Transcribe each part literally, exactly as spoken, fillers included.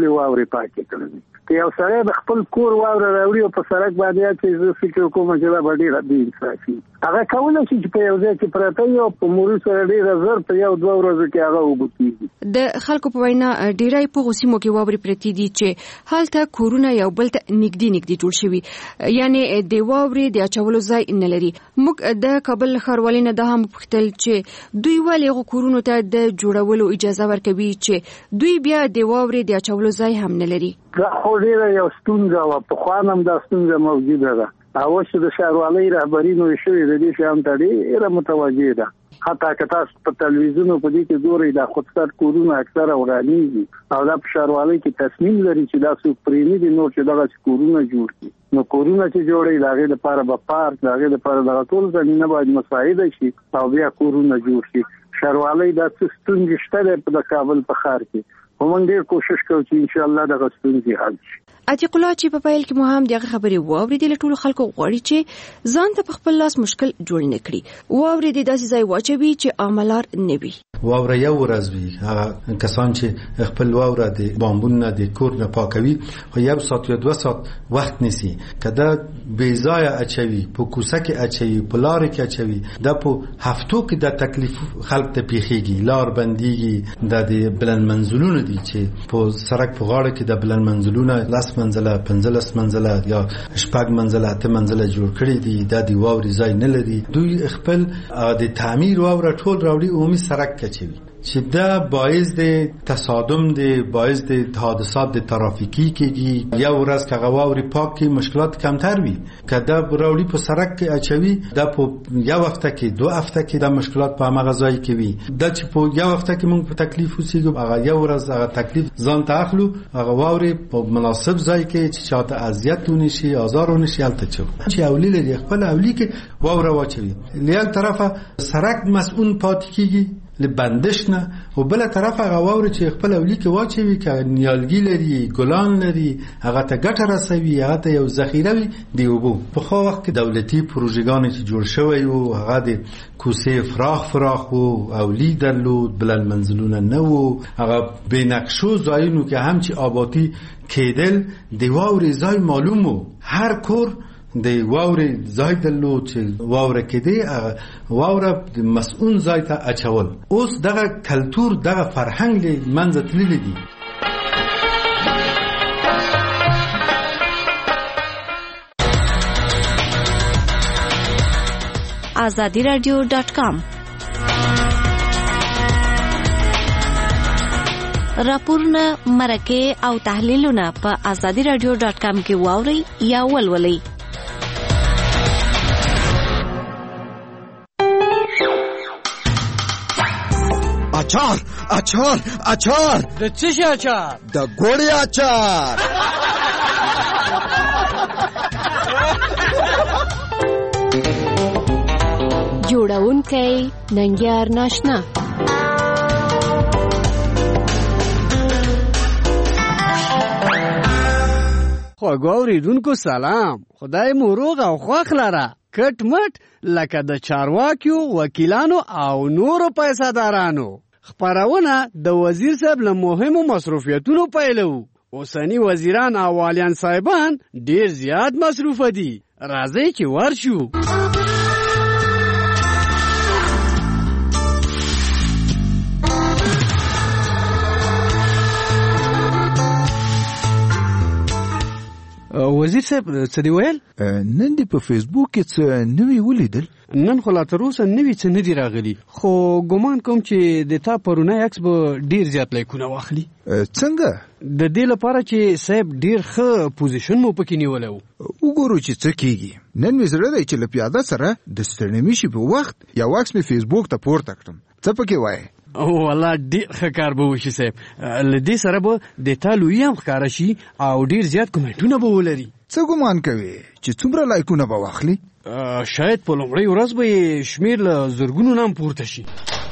ټولې واورې پاکې کړې. که یو سړی د خپل کور واوره راوړي او په سړک باندې اچوي، زه فکر کوم چې دا به ډېره بې انصافي. هغه کولی شي چې په یو ځای کې پرته وي او په مرور سره ډېره زر په یو دوه ورځو کې هغه اوبه کېږي. د خلکو په وینا ډېری په هغو سیمو کې واورې پرتې دي چې هلته کورونه یو بل ته نږدې نږدې جوړ شوي، یعنې د واورې د اچولو ځای نه لري. موږ د کابل ښاروالۍ نه دا هم وپوښتل چې دوی ولې هغو کورونو ته د جوړولو اجازه ورکوي چې دوی بیا د واورې د اچولو ځای هم نه لري. دا خو ډېره یو ستونزه وه، پخوا هم دا ستونزه موجوده ده. اوس چې د ښاروالۍ رهبري نوې شوې د دې شیانو ته ډېره متوجه ده. حتی که تاسو په تلویزیونو په دې کې ګورئ دا خودسر کورونه اکثره ورانېږي او دا په ښاروالۍ کې تصمیم لري چې دا څوک پرېنږدي نور چې دغسې کورونه جوړ کړي. نو کورونه چې جوړوي د هغې لپاره به پارک، د هغې لپاره دغه ټول زمینه باید مساعده شي او بیا کورونه جوړ شي. ښاروالۍ دا څه ستونزې شته دی د کابل په ښار کې، خو موږ ډېر کوشش کوو چې انشاءالله دغه ستونزې حل شي. عتیق الله چې په پیل کې مو هم دغه خبرې واورېدې، له ټولو خلکو غواړي چې ځان ته په خپل لاس مشکل جوړ نه کړي. واورې داسې ځای واچوي چې عاملار نه وي. واوره یو ورځ وي. هغه کسان چې خپل واوره د بامبون نه د کور نه پاکوي خو یو ساعت یا دوه ساعت وخت نیسي. که دا بې ځایه اچوي، په کوڅه کې اچوي، په لارې کې اچوي، دا په هفتو کې د تکلیف خلک ته پیښیږي. لار بندیږي. دا د بلند منزلونه دي چې په سړک په غاړه کې د بلند منزلونه لس منزله، پنځلس منزله یا شپږ منزله، اته منزله جوړ کړي دي. دا د واورې ځای نه لري. دوی خپل د تعمیر واوره ټول راوړي عمومي سړک کې اچوي چې دا باعث د تصادم دی، باعث د حادثات د ترافیکي کېږي. یو ورځ که هغه واورې پاک کړي مشکلات کمتر وي. که دا راوړي په سړک کې اچوي، دا په یو هفته کې دو هفته کې دا مشکلات په همغه ځای کې وي. دا چې په یو هفته کې موږ په تکلیف اوسېږو، هغه یو ورځ هغه تکلیف ځان ته اخلو، هغه واورې په مناسب ځای کې چې چاته اذیت ونه شي، آزار ونه شي، هلته چو چې اولی لري خپل اولی کې واوره واچوي. له یو طرفه سړک مسئول پاتې کېږي له بندش نه، او بل طرف هغه واورې چې خپل اولی کې واچوي که نیالګي لري، ګلان لري، هغه ته ګټه رسوي، هغه ته یو ذخیره وي د اوبو. پخوا وخت کې دولتي پروژېګانې چې جوړ شوی وو، هغه د کوڅې فراخ فراخ وو، اولی درلود، بلند منزلونه نه وو. هغه بې نقشو ځایونو کې هم چې آبادي کېدل د واورې ځای معلوم وو. هر کور د واورې ځای درلود چې واوره کېدی، واوره د مسئول ځای ته اچول. اوس دغه کلتور، دغه فرهنګ له منځه تللی دی. آزادی رادیو ډاټ کام راپورونه، مرکې او تحلیلونه په آزادی رادیو ډاټ کام کې واورئ یا ولولئ. اچار اچار اچار د څه شي اچار؟ د ګوړې اچار. جوړونکی ننګیار ناشنا. خواږه اوریدونکو سلام، خدای مو روغ او خوښ لره. کټ مټ لکه د چارواکیو، وکیلانو او نورو پیسادارانو. خپرونه د وزیر صاحب له مهمو مصروفیتونو پیلو. اوسنی وزیران او والیان صاحبان ډیر زیات مصروفه دي. راځئ چې ورشو. وزیر صاحب څه دی ویل؟ نن دی په فیسبوک کې څه نوی ولیدل؟ نن خو لا تر اوسه نوی څه نه دی راغلی، خو ګمان کوم چې د تا پرونی عکس به ډیر زیات لایکونه واخلي. څنګه؟ د دې لپاره چې صاحب ډیر ښه پوزیشن مو پکې نیولی و. وګورو چې څه کېږي. نن مې زړه دی چې له پیاده سره د ستړنیمشي په وخت یو عکس مې فیسبوک ته پورته کړم. څه پکې وایې؟ او والله ډیر ښه کار به وشي صاحب. له دې سره به د تا لویي هم ښکاره شي او ډیر زیات کومنټونه به ولري. څه ګمان کوې چې څومره لایکونه به واخلي؟ شاید په لومړۍ ورځ به یې شمېر له زرګونو نه هم پورته شي.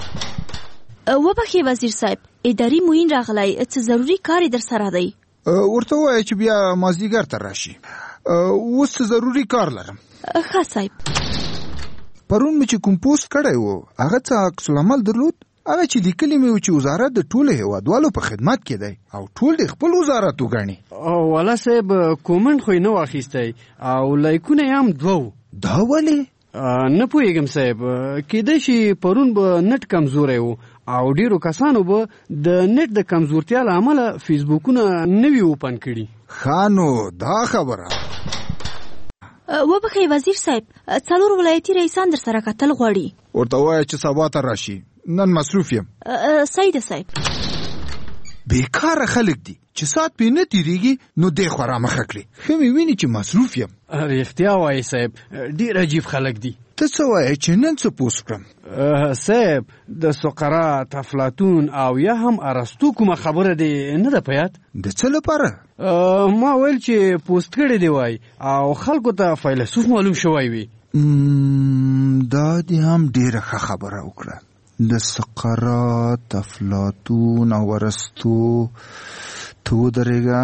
وبخښئ وزیر صاحب، اداري معین راغلی، څه ضروري کار یې در سره دی؟ ورته ووایه چې بیا مازدیګر ته راشي. اوس څه ضروري کار لرم. ښه صاحب. پرون مې چې کوم پوسټ کړی و هغه څه عکس العمل درلود؟ هغه چې لیکلی مې و چې وزارت د ټولو هیوادوالو په خدمت کې دی او ټول د خپل وزارت وګڼي. والا صاحب کومنټ خو نه واخیستی او لایکونه یې هم دوه. دا ولې؟ نه پوهېږم صاحب، کېدای شي پرون به نټ کمزوری و او ډېرو کسانو به د نټ د کمزورتیا له امله فیسبوکونه نه وي اوپن کړي. ښه نو دا خبره. وبخښئ وزیر صاحب، څلور ولایتي رئیسان در سره کتل غواړي. ورته ووایه چې سبا ته راشي، نن مصروف یم. صحیح ده صاحب. بیکاره خلک دي چې ساعت پې نه تېرېږي نو دی خوا رامخه کړي. ښه مې ویني چې مصروف یم. رښتیا وایي صاحب، ډېر عجیب خلک دي. ته څه وایې چې نن څه پوسټ کړم؟ صاحب د سقراط، افلاطون او یا هم ارسطو کومه خبره دې نه ده په یاد؟ د څه لپاره؟ ما ویل چې پوسټ کړی دی وای او خلکو ته فیلسوف معلوم شوی وي. دا دې هم ډېره ښه خبره وکړه. د سقراط، افلاطون او ارسطو تو درېږه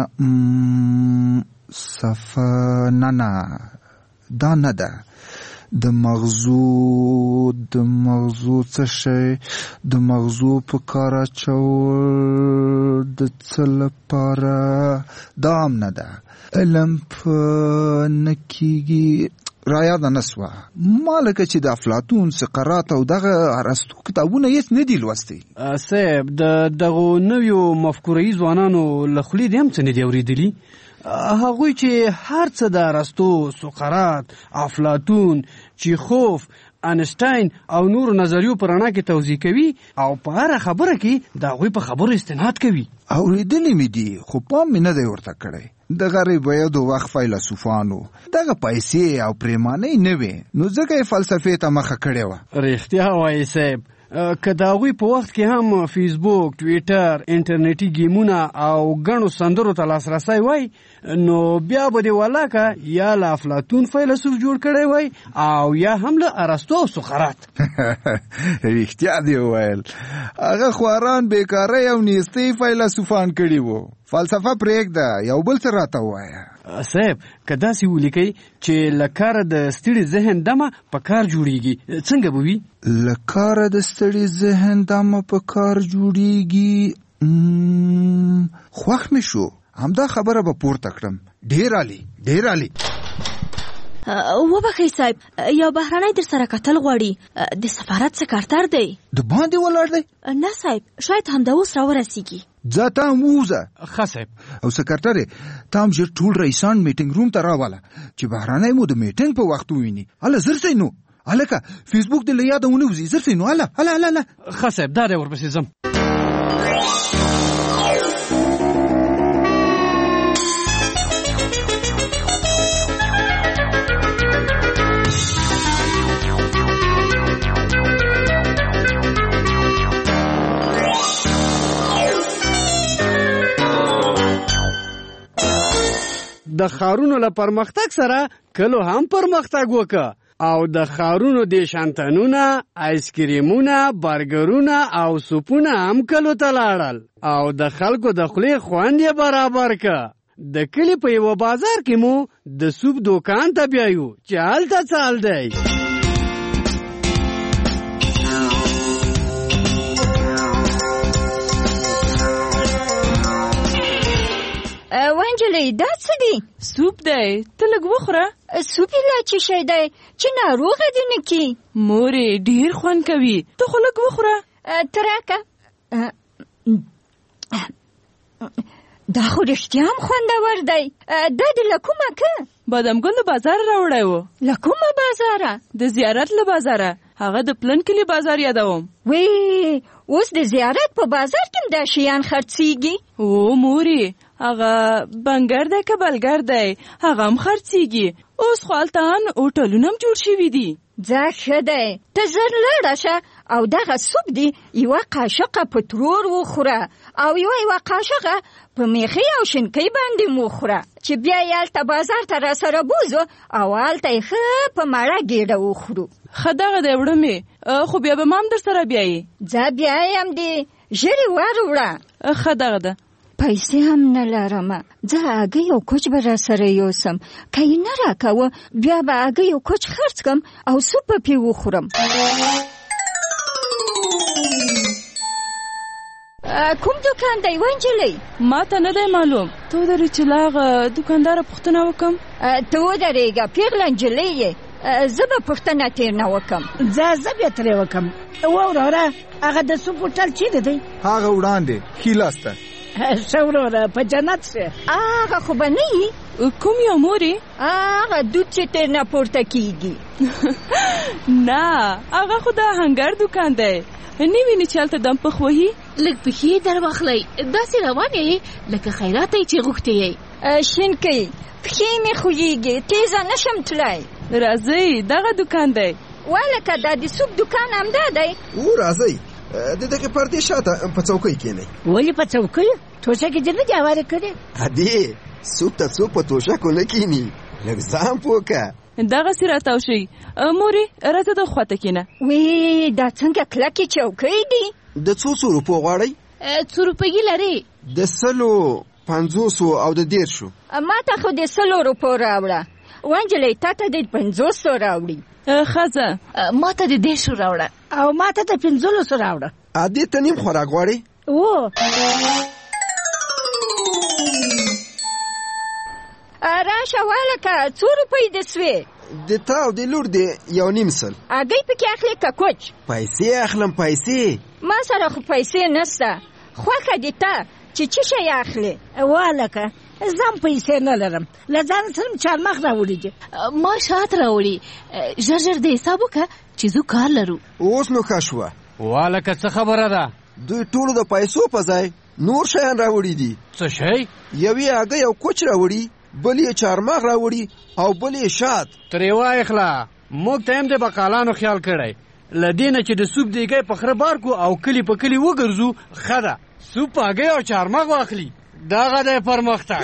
صفه نه نه دا نه ده. د مغزو د مغزو څه شی د مغزو په کار اچول د څه لپاره دا هم نه ده. علم په نه کېږي رایاده نه سوه. ما لکه چې د افلاطون، سقراط او دغه ارسطو کتابونه هېڅ نه دي لوستي. صاحب د دغو نویو مفکورهیي ځوانانو له خولې دې هم څه نه دي اورېدلي؟ هغوی چې هر څه د ارسطو، سقراط، افلاطون، چیخوف، انشتاین او نورو نظریو په رڼا کې توضیح کوي او په هره خبره کې د هغوی په خبرو استناد کوي. اورېدلي مې دي خو پام مې نه دی ورته کړی. د غریبیدو وخت فیلسوفانو دغه پیسې او پریمانۍ نه وې نو ځکه یې فلسفې ته مخه کړې وه. رښتیا وایي صاحب، که د هغوی په وخت کې هم فیسبوک، ټویټر، انټرنیټي ګیمونه او ګڼو سندرو ته لاسرسی وای نو بیا به دې ولاکه یا له افلاطون فیلسوف جوړ کړی وای او یا هم له ارسطو او سقراط. رښتیا دې وویل، هغه خواران بیکارۍ او نیستۍ فیلسوفان کړي وو. فلسفه پرېږده، یو بل څه راته ووایه. صاحب که داسې ولیکئ چې له کاره د ستړي ذهن دمه په کار جوړیږي څنګه به وي؟ له کاره د ستړي ذهن دمه په کار جوړیږي خوښ مې شو. همدا خبره به پورته کړم. ډېر عالي، ډېر عالي. وبخښئ صاحب، یو بهرنی در سره کتل غواړي. د سفارت سکرتر دی. د باندې ولاړ دی؟ نه صاحب، شاید همدا اوس راورسیږي. ځه ته هم ووځه. ښه صاحب. او سکرترې ته هم ژر ټول رئیسان میټینګ روم ته راواله چې بهرنی مو د میټینګ په وخت وویني. هله زر سئ نو، هلکه فیسبوک دې له یاده ونه وځي. زر سئ نو، هله هله هله. ښه صاحب، دا دی ورپسې ځم. د ښارونو له پرمختګ سره کلو هم پرمختګ وکړه او د ښارونو د شانتنونه، آیسکریمونه، برګرونه او سوپونه هم کلو ته لاړل او د خلکو د خولې خوند یې برابر کړه. د کلي په یوه بازار کې مو د سوپ دوکان ته بیایو چې هلته څه حال دی. وانجلۍ دا څه دی؟ سوپ دی، ته لږ وخوره. سوپ یې لا څه شی دی چې ناروغه دې نه کي؟ مورې ډېر خوند کوي، ته خو لږ وخوره. ته راکه. دا خو رښتیا هم خوندور دی. دا د له کومه که؟ بادام ګل له بازاره راوړی و. له کومه بازاره؟ د زیارت له بازاره. هغه د پلن کلي بازار یادوم. وی اوس د زیارت په بازار کې دا شیان خرڅیږي؟ او مورې هغه بنګر دی که بلګر دی هغه هم خرڅیږي. اوس خو هلته هوټلونه هم جوړ شوي دي. ځه ښه دی، ته ژر لاړه شه او دغه سوپ دی یوه قاشقه په ترور وخوره او یوه یوه قاشقه په میخي او شینکۍ باندې موخوره چې بیا یې هلته بازار ته را سره بوزو او هلته یې ښه په مړه ګېډه وخورو. ښه دغه دی وړمې، خو بیا به ما هم در سره بیایي. ځه بیایم دې، ژر یې ور وړه. ښه دغه ده. پیسې هم نه لرمه، ځه هګۍ او کوچ به را سره یوسم، که یې نه راکوه بیا به هګۍ او کوچ خرڅ کم او سوپ به پې وخورم. کوم دکان دی وانجلۍ؟ ما ته نه دی معلوم. ته ودرې چې له هغه دوکانداره پوښتنه وکړم. ته ودرېږه پیغله نجلۍ یې، زه به پوښتنه ترې نه وکړم. ځه زه بیا ترې وکړم. واوره هغه د سوپ هوټل چیرې دی؟ هغه وړاندې ښي لاس ته. ښه وروره په جنت شه. هغه خو به نه وي. کوم یو مورې؟ هغه دود چې ترې نه پورته کېږي. نه هغه خو د آهنګر دوکان دی. نه ویني چې هلته دم پخ وهي؟ لږ پښې در واخلئ، داسې روان یې لکه خیرات یې چې غوښتې یې. شینکۍ پښې مې خوږېږي، تیزه نشم تلای. راځئ دغه دوکان دی. والکه دا د سوپ دوکان همدا دی. او راځئ د دغه پردې شاته په چوکۍ کېنئ. ولې په چوکۍ؟ توشکې دې نه دي هوارې کړې؟ ادې سوپ ته څوک په توشکو نه کېني، لږ ځان پوه که. دغسې راتاو شئ. مورې راته د خواته کېنه. وی دا څنګه کلکې چوکۍ دي؟ د څو څو روپو غواړئ؟ څو روپۍ لرې؟ د سلو، پنځوسو او د دېرشو. ما ته خو د سلو روپو راوړه. وانجلۍ تا ته د پنځوسو راوړي. ښځه ما ته د دېرشو راوړه. او ما ته د پنځلسو راوړه. ادې ته نیم خوراک غواړئ؟ او راشه والکه څو روپۍ دې سوې؟ د تا او د لور دی یو نیم سل. هګۍ پکې اخلې که کوچ؟ پیسې اخلم پیسې. ما سره خو پیسې نشته. خوښه دې ته چې څه شی اخلې؟ والکه زم پیسې نه لرم، له ځان سره چارمغ راوړي دي. ما شات راوړي. ژر ژر د حساب وکړه چې زه کار لرو. اوس نو ښه شوه. والکه څه خبره ده؟ دوی ټولو د پیسو په ځای نور شیان راوړي دي. څه شی؟ یوې هګۍ او کوچ راوړي، بل یې چارمغ راوړي او بل یې شات. ترې وایخله موږ ته هم د بقالانو خیال کړی، له دې نه چې د سوپ دیګی په خره بار کو او کلی په کلی وګرځو ښه ده. سوپ هګۍ او چارمغ واخلي، دغه دی پرمختګ.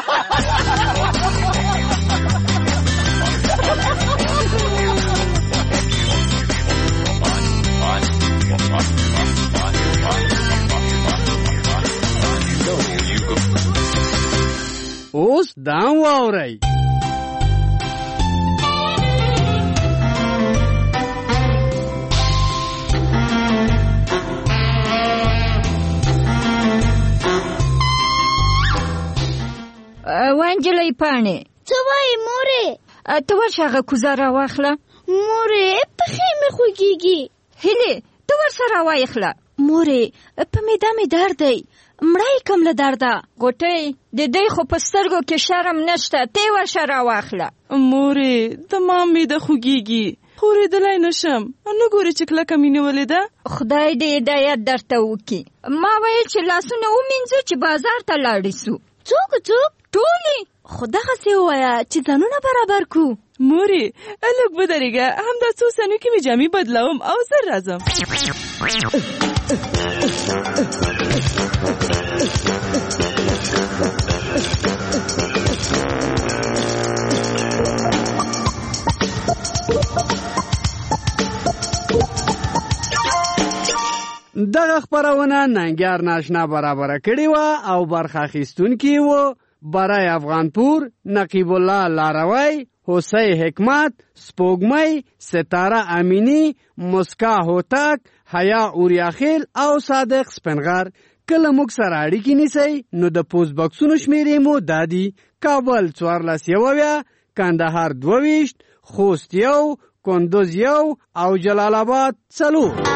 اوس دام واورئ. وانجلۍ پاڼې څه وایې مورې؟ ته ورشه هغه کوزه راواخله. مورې پښې مې خوږېږي. هیلې ته ورسره وایخله. مورې په معده مې درد دی، مړی کم له درده. غوټۍ د دې خو په سترګو کې شرم نشته، ته ورشه راواخله. مورې د ما معده خوږېږي، خورېدلی نشم. نه ګورې چې کلکه مې نیولې ده. خدای دې هدایت درته وکړي. ما ویل چې لاسونه ومینځو چې بازار ته لاړې سو. څوک څوک؟ ټولې. خو دغسې ووایه چې ځانونه برابر کړو. مورې لږ ودرېږه، همدا څو ثانیو کې مې جامې بدلوم او زر راځم. دغه خپرونه ننګیار ناشنا برابره کړې وه او برخه اخیستونکي وو برای افغانپور، نقیب الله لاروی، حسی حکمت، سپوږمۍ، ستاره امینی، مسکا هوتک، حیا اوریاخیل او صادق سپنغر. کله موږ سره اړیکې نیسئ نو د پوسټ باکسونو شمیرې مو دا دي: کابل څوارلس یوویه، کندهار دوه ویشت، خوست یو، کندوز یو او جلال آباد څلور.